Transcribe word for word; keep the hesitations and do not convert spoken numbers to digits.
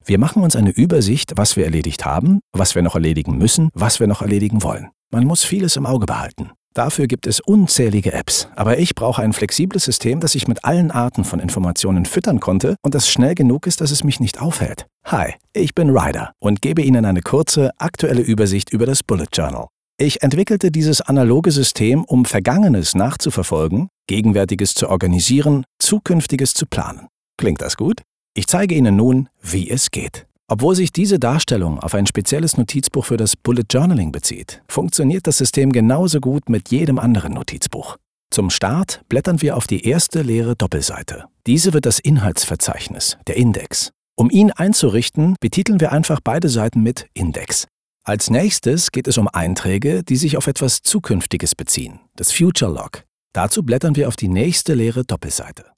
Wir machen uns eine Übersicht, was wir erledigt haben, was wir noch erledigen müssen, was wir noch erledigen wollen. Man muss vieles im Auge behalten. Dafür gibt es unzählige Apps, aber ich brauche ein flexibles System, das ich mit allen Arten von Informationen füttern konnte und das schnell genug ist, dass es mich nicht aufhält. Hi, ich bin Ryder und gebe Ihnen eine kurze, aktuelle Übersicht über das Bullet Journal. Ich entwickelte dieses analoge System, um Vergangenes nachzuverfolgen, Gegenwärtiges zu organisieren, Zukünftiges zu planen. Klingt das gut? Ich zeige Ihnen nun, wie es geht. Obwohl sich diese Darstellung auf ein spezielles Notizbuch für das Bullet Journaling bezieht, funktioniert das System genauso gut mit jedem anderen Notizbuch. Zum Start blättern wir auf die erste leere Doppelseite. Diese wird das Inhaltsverzeichnis, der Index. Um ihn einzurichten, betiteln wir einfach beide Seiten mit Index. Als nächstes geht es um Einträge, die sich auf etwas Zukünftiges beziehen, das Future Log. Dazu blättern wir auf die nächste leere Doppelseite.